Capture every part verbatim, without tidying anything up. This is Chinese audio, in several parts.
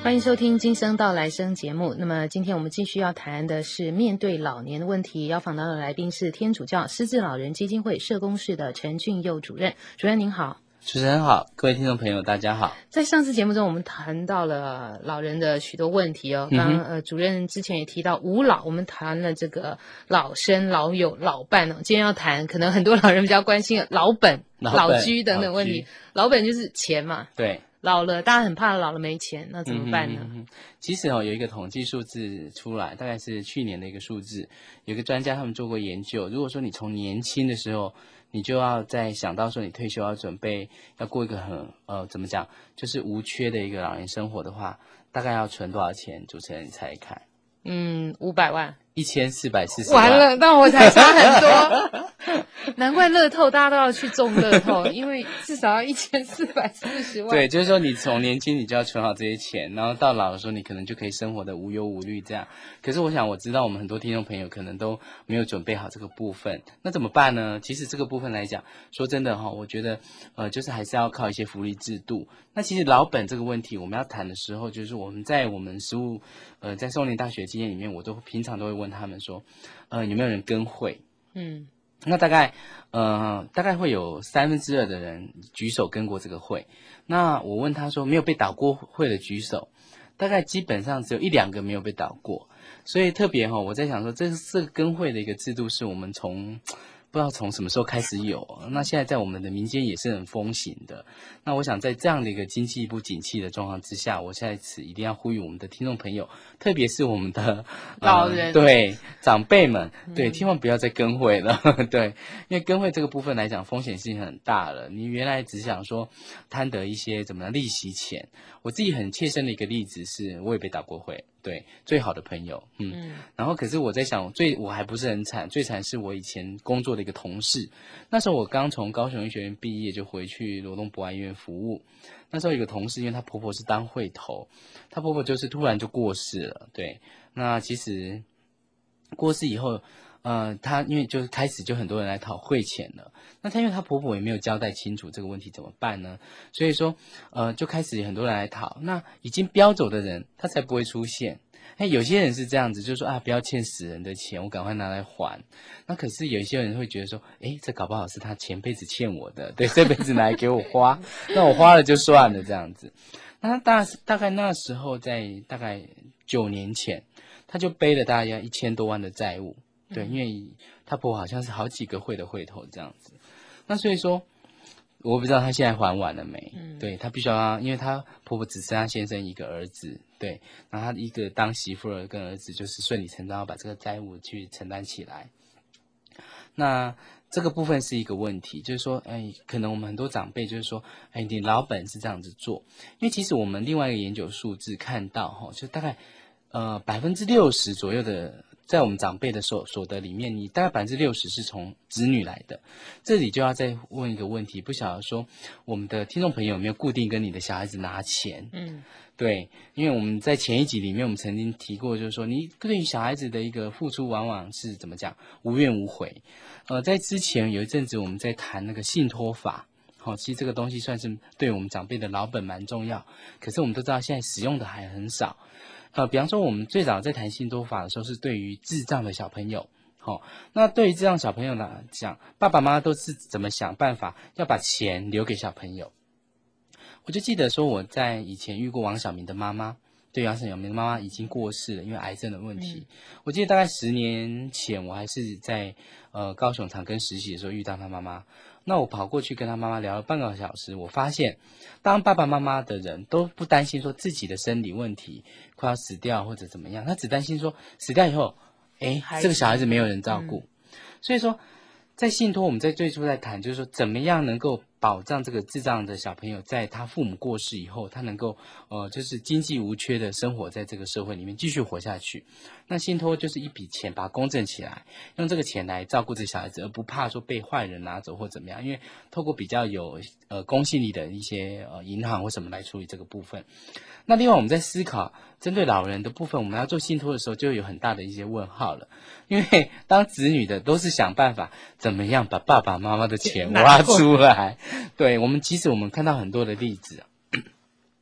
欢迎收听今生到来生节目。那么今天我们继续要谈的是面对老年的问题，邀访到的来宾是天主教失智老人基金会社工室的陈俊佑主任。主任您好。 主持人好，各位听众朋友大家好。 在上次节目中我们谈到了老人的许多问题哦，刚、嗯、呃主任之前也提到五老，我们谈了这个老生、老友、老伴哦，今天要谈可能很多老人比较关心的老本、 老, 老居等等问题。老本就是钱嘛， 对。 老了，大家很怕老了没钱，那怎么办呢？ 嗯、其实哦，有一个统计数字出来，大概是去年的一个数字，有个专家他们做过研究。如果说你从年轻的时候，你就要在想到说你退休要准备要过一个很呃怎么讲，就是无缺的一个老年生活的话，大概要存多少钱？主持人你猜看？ 嗯，五百万。 一千四百四十万。 完了，那我才差很多。难怪乐透大家都要去中乐透，因为至少要一千四百四十万。 对，就是说你从年轻你就要存好这些钱，然后到老的时候你可能就可以生活的无忧无虑这样。可是我想我知道我们很多听众朋友可能都没有准备好这个部分，那怎么办呢？其实这个部分来讲，说真的哈、哦，我觉得呃就是还是要靠一些福利制度。那其实老本这个问题我们要谈的时候，就是我们在我们实务呃在松林大学经验里面，我都平常都会问他们说，呃有没有人跟会？嗯。那大概，呃，大概会有三分之二的人举手跟过这个会。那我问他说，没有被导过会的举手，大概基本上只有一两个没有被导过。所以特别哈、哦，我在想说，这这个跟会的一个制度是我们从不知道从什么时候开始有，那现在在我们的民间也是很风行的。那我想在这样的一个经济不景气的状况之下，我在此一定要呼吁我们的听众朋友，特别是我们的、 呃、老人， 对长辈们，对，千万不要再跟会了，对，因为跟会这个部分来讲，风险性很大了。你原来只想说贪得一些怎么样利息钱，我自己很切身的一个例子是，我也被导过会。对，最好的朋友，嗯，嗯然后可是我在想，最我还不是很惨，最惨是我以前工作的一个同事。那时候我刚从高雄医学院毕业，就回去罗东博爱医院服务。那时候有个同事，因为她婆婆是当会头，她婆婆就是突然就过世了。对，那其实过世以后，呃，她因为就开始就很多人来讨会钱了。那她因为她婆婆也没有交代清楚这个问题怎么办呢？所以说，呃，就开始有很多人来讨。那已经标走的人，他才不会出现。哎，有些人是这样子，就是说啊，不要欠死人的钱，我赶快拿来还。那可是有一些人会觉得说，哎，这搞不好是他前辈子欠我的，对，这辈子拿来给我花，那我花了就算了这样子。那大大概那时候在大概九年前，他就背了大概一千多万的债务，对，因为他婆婆好像是好几个会的会头这样子。那所以说，我不知道他现在还完了没？嗯，对，他必须要，因为他婆婆只剩他先生一个儿子，对，然后他一个当媳妇儿跟儿子就是顺理成章要把这个债务去承担起来。那这个部分是一个问题，就是说，哎，可能我们很多长辈就是说，哎，你老本是这样子做，因为其实我们另外一个研究数字看到哈，就大概呃百分之六十左右的。在我们长辈的所所得里面，你大概百分之六十是从子女来的。这里就要再问一个问题，不晓得说我们的听众朋友有没有固定跟你的小孩子拿钱？嗯，对，因为我们在前一集里面我们曾经提过，就是说你对于小孩子的一个付出，往往是怎么讲无怨无悔。呃，在之前有一阵子我们在谈那个信托法。好、哦，其实这个东西算是对我们长辈的老本蛮重要，可是我们都知道现在使用的还很少。呃，比方说我们最早在谈信托法的时候，是对于智障的小朋友。好、哦，那对于智障小朋友来讲，爸爸妈妈都是怎么想办法要把钱留给小朋友？我就记得说我在以前遇过王小明的妈妈，对，王小明的妈妈已经过世了，因为癌症的问题。嗯、我记得大概十年前，我还是在呃高雄长庚实习的时候遇到他妈妈。那我跑过去跟他妈妈聊了半个小时，我发现当爸爸妈妈的人都不担心说自己的生理问题快要死掉或者怎么样，他只担心说死掉以后，诶，这个小孩子没有人照顾。嗯、所以说在信托我们在最初在谈，就是说怎么样能够保障这个智障的小朋友在他父母过世以后，他能够呃就是经济无缺的生活在这个社会里面继续活下去。那信托就是一笔钱把它公证起来，用这个钱来照顾这小孩子，而不怕说被坏人拿走或怎么样，因为透过比较有呃公信力的一些呃银行或什么来处理这个部分。那另外我们在思考针对老人的部分，我们要做信托的时候就有很大的一些问号了，因为当子女的都是想办法怎么样把爸爸妈妈的钱挖出来。对，我们其实我们看到很多的例子，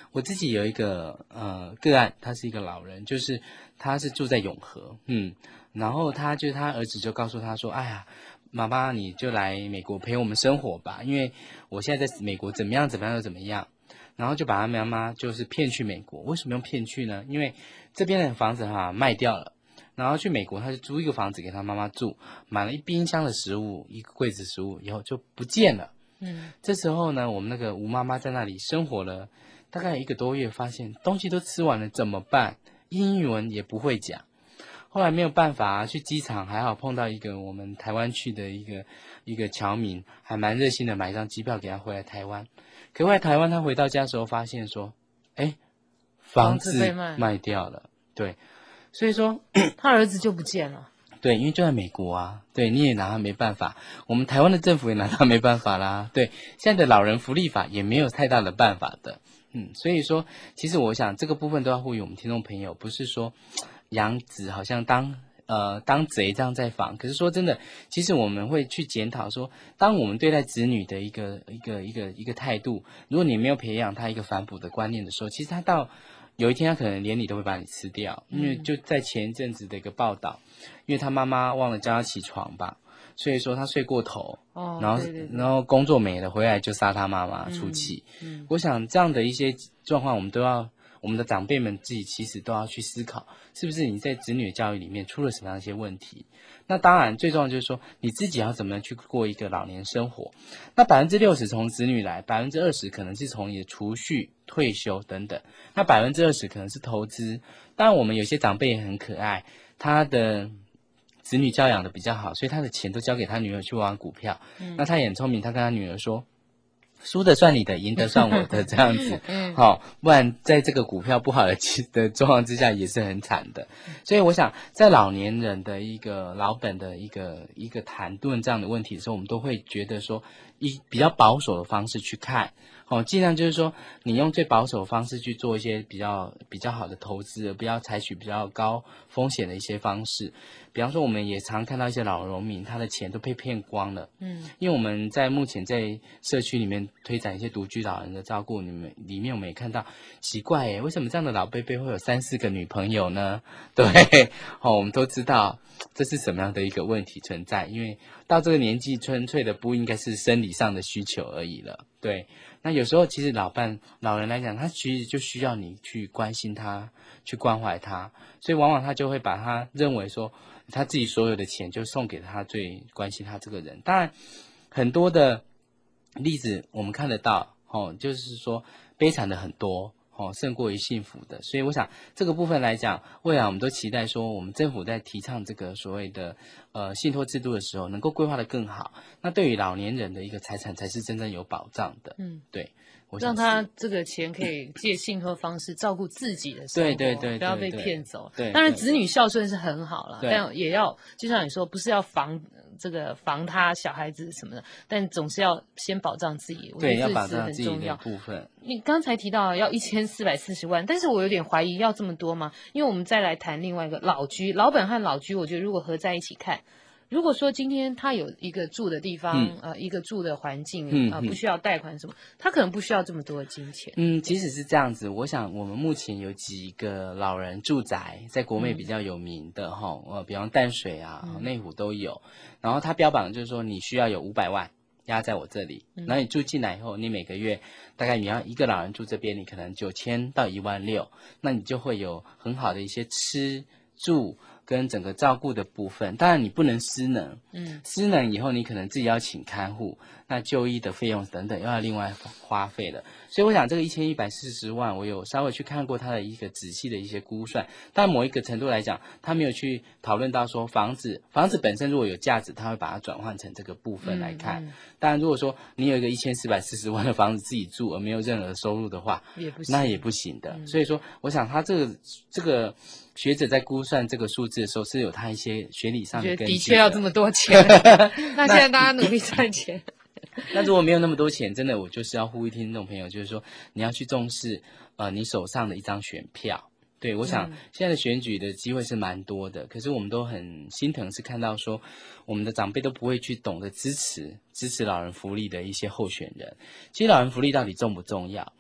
我自己有一个呃个案，他是一个老人，就是他是住在永和，嗯，然后他就他儿子就告诉他说，哎呀，妈妈你就来美国陪我们生活吧，因为我现在在美国怎么样怎么样又怎么样，然后就把他妈妈就是骗去美国。为什么用骗去呢？因为这边的房子哈卖掉了，然后去美国他就租一个房子给他妈妈住，买了一冰箱的食物，一个柜子食物以后就不见了。嗯，这时候呢，我们那个吴妈妈在那里生活了大概一个多月，发现东西都吃完了怎么办？英文也不会讲。后来没有办法去机场，还好碰到一个我们台湾去的一个一个侨民，还蛮热心的，买一张机票给他回来台湾。可回来台湾，他回到家的时候发现说，哎，房子卖掉了。对，所以说他儿子就不见了。 对，因为就在美国啊，对，你也拿他没办法，我们台湾的政府也拿他没办法啦。对，现在的老人福利法也没有太大的办法的。嗯，所以说，其实我想这个部分都要呼吁我们听众朋友，不是说养子好像当呃当贼这样在防，可是说真的，其实我们会去检讨说，当我们对待子女的一个一个一个一个态度，如果你没有培养他一个反哺的观念的时候，其实他到有一天他可能连你都会把你吃掉。因为就在前一阵子的一个报道，因为他妈妈忘了叫他起床吧，所以说他睡过头，哦，然后对对对然后工作没了，回来就杀他妈妈出气。嗯嗯，我想这样的一些状况，我们都要我们的长辈们自己其实都要去思考，是不是你在子女的教育里面出了什么样一些问题。那当然最重要就是说你自己要怎么样去过一个老年生活。那百分之六十从子女来，百分之二十可能是从你的储蓄、退休等等，那百分之二十可能是投资。当然我们有些长辈也很可爱，他的子女教养的比较好，所以他的钱都交给他女儿去玩股票。嗯，那他也很聪明，他跟他女儿说，输的算你的，赢的算我的，这样子。嗯，好，不然在这个股票不好的的状况之下也是很惨的。所以我想在老年人的一个老本的一个一个谈论这样的问题的时候，我们都会觉得说以比较保守的方式去看。哦，尽量就是说，你用最保守的方式去做一些比较比较好的投资，不要采取比较高风险的一些方式。比方说，我们也常看到一些老农民，他的钱都被骗光了。嗯，因为我们在目前在社区里面推展一些独居老人的照顾，你们里面我们也看到，奇怪耶，为什么这样的老伯伯会有三四个女朋友呢？对，哦，我们都知道这是什么样的一个问题存在，因为到这个年纪，纯粹的不应该是生理上的需求而已了。对。那有时候其实老伴老人来讲，他其实就需要你去关心他，去关怀他，所以往往他就会把他认为说他自己所有的钱就送给他最关心他这个人。当然很多的例子我们看得到，哦，就是说悲惨的很多，哦，胜过于幸福的。所以我想这个部分来讲，未来我们都期待说我们政府在提倡这个所谓的呃信托制度的时候，能够规划得更好。那对于老年人的一个财产才是真正有保障的。嗯，对，我想让他这个钱可以借信托方式照顾自己的生活， 对对 对, 对， 不要被骗走。 对， 当然子女孝顺是很好了，但也要就像你说，不是要防这个防他小孩子什么的，但总是要先保障自己。 对，要保障自己的部分。 你刚才提到要一千四百四十万，但是我有点怀疑要这么多吗？因为我们再来谈另外一个老居，老本和老居，我觉得如果合在一起看。如果说今天他有一个住的地方，嗯、呃，一个住的环境，啊、呃，不需要贷款什么，他可能不需要这么多的金钱。 嗯，即使是这样子，我想我们目前有几个老人住宅在国内比较有名的哈、嗯，呃，比方淡水啊、内湖都有。然后他标榜就是说你需要有五百万压在我这里，然后你住进来以后，你每个月大概你要一个老人住这边，你可能九千到一万六，那你就会有很好的一些吃住。跟整个照顾的部分，当然你不能失能，嗯，失能以后你可能自己要请看护，那就医的费用等等又要另外花费了。所以我想这个一千一百四十万，我有稍微去看过他的一个仔细的一些估算，但某一个程度来讲，他没有去讨论到说房子房子本身如果有价值，他会把它转换成这个部分来看。嗯嗯、当然，如果说你有一个一千四百四十万的房子自己住而没有任何收入的话， 也不行那也不行的。嗯、所以说，我想他这个这个。学者在估算这个数字的时候，是有他一些学理上的根据的。 的确要这么多钱，那现在大家努力赚钱。 那如果没有那么多钱，真的我就是要呼吁听众朋友，就是说你要去重视呃你手上的一张选票。对，我想现在的选举的机会是蛮多的，可是我们都很心疼，是看到说我们的长辈都不会去懂得支持支持老人福利的一些候选人。其实老人福利到底重不重要？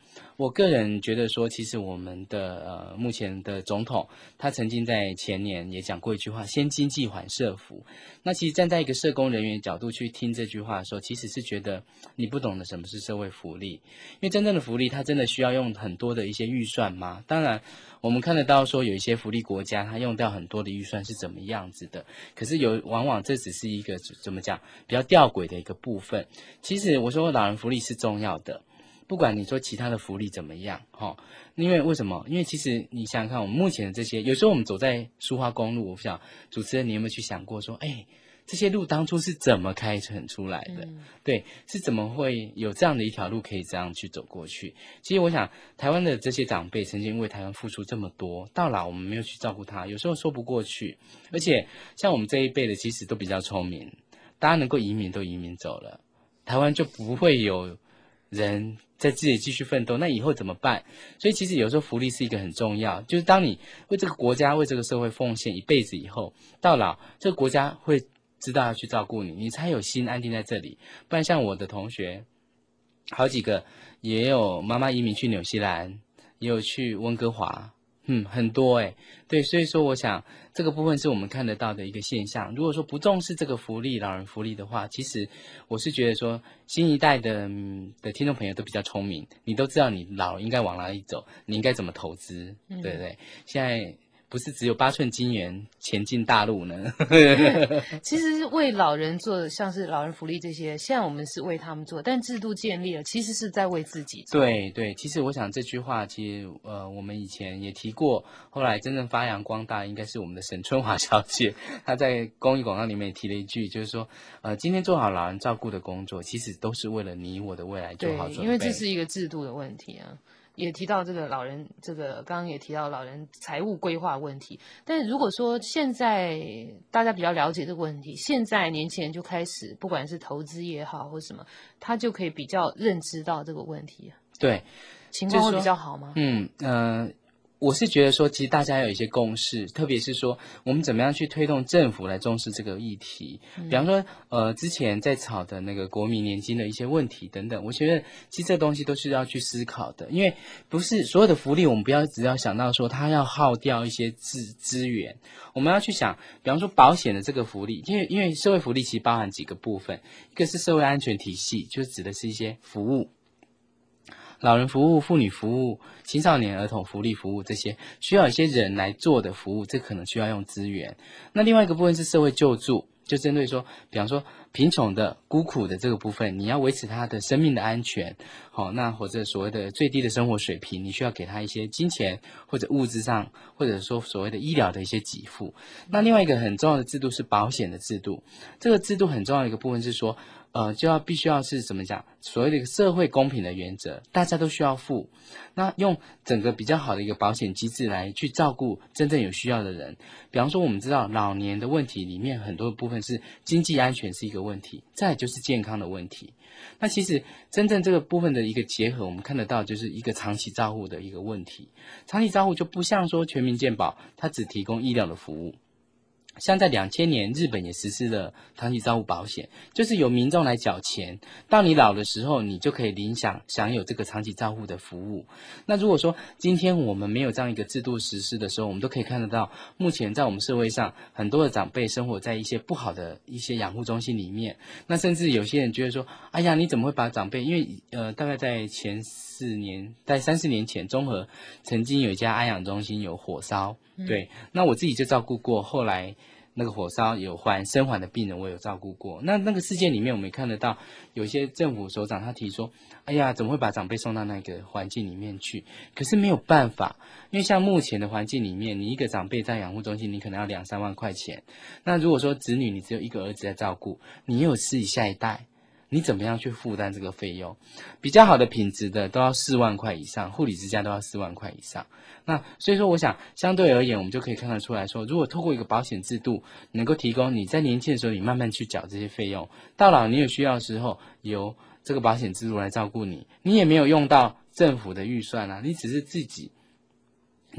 我个人觉得说，其实我们的呃目前的总统，他曾经在前年也讲过一句话：先经济缓社福。那其实站在一个社工人员的角度去听这句话的时候，其实是觉得你不懂得什么是社会福利，因为真正的福利，它真的需要用很多的一些预算吗？当然，我们看得到说有一些福利国家，它用掉很多的预算是怎么样子的，可是有往往这只是一个怎么讲比较吊诡的一个部分。其实我说老人福利是重要的。不管你说其他的福利怎么样，哈，因为为什么？因为其实你想想看，我们目前的这些，有时候我们走在苏花公路，我不想主持人你有没有去想过说，哎，这些路当初是怎么开垦出来的？嗯、对，是怎么会有这样的一条路可以这样去走过去？其实我想，台湾的这些长辈曾经为台湾付出这么多，到老我们没有去照顾他，有时候说不过去。而且像我们这一辈的，其实都比较聪明，大家能够移民都移民走了，台湾就不会有人在自己继续奋斗，那以后怎么办？所以其实有时候福利是一个很重要，就是当你为这个国家、为这个社会奉献一辈子以后，到老这个国家会知道要去照顾你，你才有心安定在这里。不然像我的同学，好几个也有妈妈移民去纽西兰，也有去温哥华。嗯，很多诶、欸、对，所以说我想这个部分是我们看得到的一个现象。如果说不重视这个福利，老人福利的话，其实我是觉得说新一代的、嗯、的听众朋友都比较聪明，你都知道你老了应该往哪里走，你应该怎么投资，嗯、对不对？现在不是只有八寸金元前进大陆呢？ 其实为老人做，像是老人福利这些，现在我们是为他们做，但制度建立了，其实是在为自己做。 对对，其实我想这句话，其实呃，我们以前也提过，后来真正发扬光大，应该是我们的沈春华小姐，她在公益广告里面也提了一句，就是说，呃，今天做好老人照顾的工作，其实都是为了你我的未来做好准备。 对，因为这是一个制度的问题啊。也提到这个老人，这个刚刚也提到老人财务规划问题。但如果说现在大家比较了解这个问题，现在年轻人就开始，不管是投资也好或什么，他就可以比较认知到这个问题。 对， 情况会比较好吗？ 嗯嗯。呃我是觉得说，其实大家有一些共识，特别是说，我们怎么样去推动政府来重视这个议题。比方说，呃，之前在炒的那个国民年金的一些问题等等，我觉得其实这东西都是要去思考的，因为不是所有的福利，我们不要只要想到说它要耗掉一些资资源，我们要去想，比方说保险的这个福利，因为因为社会福利其实包含几个部分，一个是社会安全体系，就指的是一些服务。老人服务、妇女服务、青少年儿童福利服务，这些需要一些人来做的服务，这可能需要用资源。那另外一个部分是社会救助，就针对说，比方说贫穷的、孤苦的这个部分，你要维持他的生命的安全，好，那或者所谓的最低的生活水平，你需要给他一些金钱或者物质上，或者说所谓的医疗的一些给付。那另外一个很重要的制度是保险的制度，这个制度很重要的一个部分是说，呃，就要必须要是怎么讲？所谓的一个社会公平的原则，大家都需要付。那用整个比较好的一个保险机制来去照顾真正有需要的人。比方说，我们知道老年的问题里面很多部分是经济安全是一个问题，再来就是健康的问题。那其实真正这个部分的一个结合，我们看得到就是一个长期照护的一个问题。长期照护就不像说全民健保，它只提供医疗的服务。像在两千年，日本也实施了长期照护保险，就是由民众来缴钱，到你老的时候，你就可以领享享有这个长期照护的服务。那如果说今天我们没有这样一个制度实施的时候，我们都可以看得到，目前在我们社会上，很多的长辈生活在一些不好的一些养护中心里面。那甚至有些人觉得说，哎呀，你怎么会把长辈？因为呃，大概在前四年，在三四年前，中和曾经有一家安养中心有火烧。对，那我自己就照顾过，后来那个火烧有缓生缓的病人，我有照顾过。那那个事件里面，我们也看得到，有些政府首长他提说，哎呀，怎么会把长辈送到那个环境里面去？可是没有办法，因为像目前的环境里面，你一个长辈在养护中心，你可能要两三万块钱。那如果说子女你只有一个儿子在照顾，你也有自己下一代。你怎么样去负担这个费用？比较好的品质的都要四万块以上，护理之家都要四万块以上。那所以说，我想相对而言，我们就可以看得出来说，如果透过一个保险制度，能够提供你在年轻的时候，你慢慢去缴这些费用，到老你有需要的时候，由这个保险制度来照顾你，你也没有用到政府的预算啊，你只是自己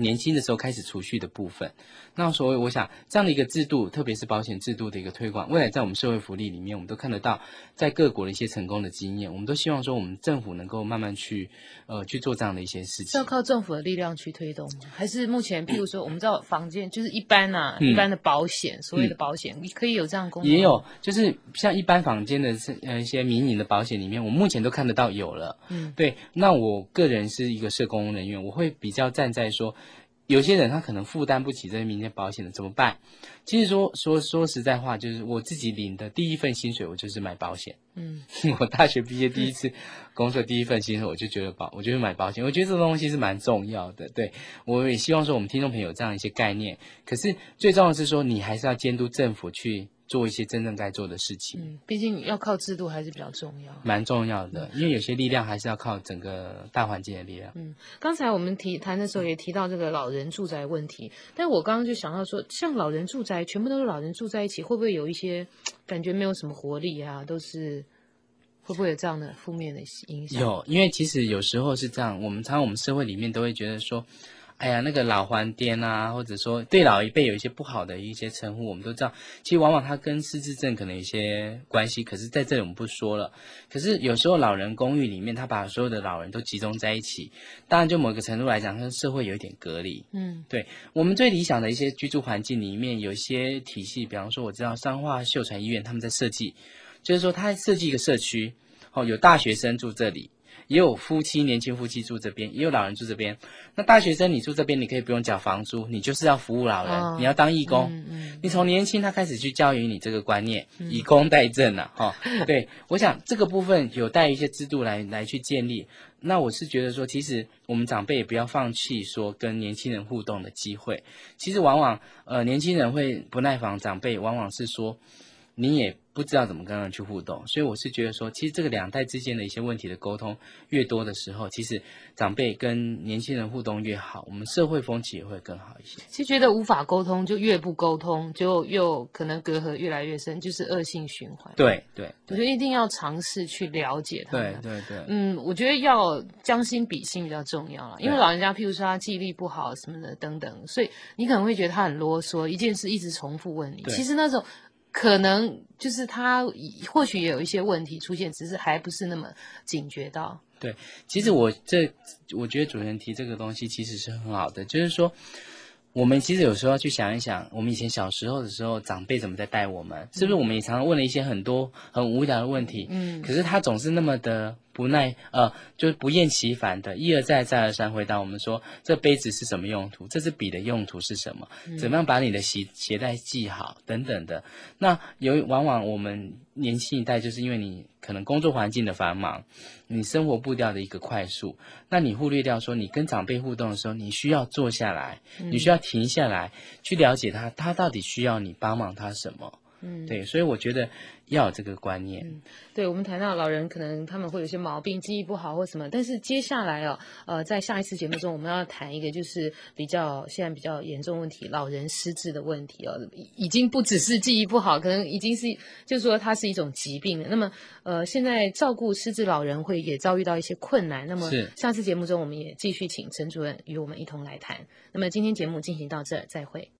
年轻的时候开始储蓄的部分。那所以我想这样的一个制度，特别是保险制度的一个推广，未来在我们社会福利里面，我们都看得到在各国的一些成功的经验，我们都希望说我们政府能够慢慢去呃去做这样的一些事情。 是要靠政府的力量去推动吗？还是目前譬如说我们知道房间就是一般啊、嗯、一般的保险，所谓的保险、嗯、可以有这样的功能？ 也有，就是像一般坊间的呃一些民营的保险里面，我目前都看得到有了。嗯，对。那我个人是一个社工人员，我会比较站在说，有些人他可能负担不起这些民间保险的怎么办？其实说说说实在话，就是我自己领的第一份薪水，我就是买保险。嗯，我大学毕业第一次工作第一份薪水，我就觉得保，我就是买保险。我觉得这个东西是蛮重要的。对，我也希望说我们听众朋友有这样一些概念。可是最重要的是说，你还是要监督政府去做一些真正该做的事情。 嗯，毕竟要靠制度还是比较重要， 蛮重要的，因为有些力量还是要靠整个大环境的力量。 嗯，刚才我们提谈的时候也提到这个老人住宅问题，但我刚刚就想到说，像老人住宅，全部都是老人住在一起，会不会有一些感觉没有什么活力啊？都是会不会有这样的负面的影响？ 有，因为其实有时候是这样，我们常常我们社会里面都会觉得说，哎呀，那个老还颠啊，或者说对老一辈有一些不好的一些称呼，我们都知道，其实往往它跟失智症可能有一些关系，可是在这里我们不说了。可是有时候老人公寓里面，他把所有的老人都集中在一起，当然就某个程度来讲，跟社会有一点隔离。嗯，对，我们最理想的一些居住环境里面，有一些体系，比方说我知道彰化秀传医院他们在设计，就是说他设计一个社区，哦，有大学生住这里。也有夫妻，年轻夫妻住这边，也有老人住这边。那大学生你住这边，你可以不用缴房租，你就是要服务老人，哦、你要当义工。嗯嗯、你从年轻他开始去教育你这个观念，嗯、以工代政啊，哈、哦。对，我想这个部分有待一些制度来来去建立。那我是觉得说，其实我们长辈也不要放弃说跟年轻人互动的机会。其实往往呃年轻人会不耐烦，长辈往往是说你也不知道怎么跟人去互动，所以我是觉得说，其实这个两代之间的一些问题的沟通越多的时候，其实长辈跟年轻人互动越好，我们社会风气也会更好一些。 其实觉得无法沟通，就越不沟通，就又可能隔阂越来越深，就是恶性循环。 对对， 我觉得一定要尝试去了解他们。 对对对， 嗯，我觉得要将心比心比较重要了，因为老人家譬如说他记忆力不好什么的等等，所以你可能会觉得他很啰嗦，一件事一直重复问你，其实那种。可能就是他或许也有一些问题出现，只是还不是那么警觉到。 对，其实我这我觉得主持人提这个东西其实是很好的，就是说我们其实有时候要去想一想，我们以前小时候的时候，长辈怎么在带我们，是不是我们也常常问了一些很多很无聊的问题，嗯，可是他总是那么的不耐呃，就是不厌其烦的一而再再而三回答我们说，这杯子是什么用途，这支笔的用途是什么，怎么样把你的鞋鞋带系好等等的。那有往往我们年轻一代就是因为你可能工作环境的繁忙，你生活步调的一个快速，那你忽略掉说你跟长辈互动的时候，你需要坐下来，你需要停下来去了解他，他到底需要你帮忙他什么。嗯，对，所以我觉得要有这个观念。 嗯，对，我们谈到老人可能他们会有些毛病，记忆不好或什么，但是接下来哦，呃，在下一次节目中我们要谈一个就是比较现在比较严重问题，老人失智的问题哦，已经不只是记忆不好，可能已经是就是说它是一种疾病了。那么呃，现在照顾失智老人会也遭遇到一些困难。那么下次节目中我们也继续请陈主任与我们一同来谈。那么今天节目进行到这儿，再会。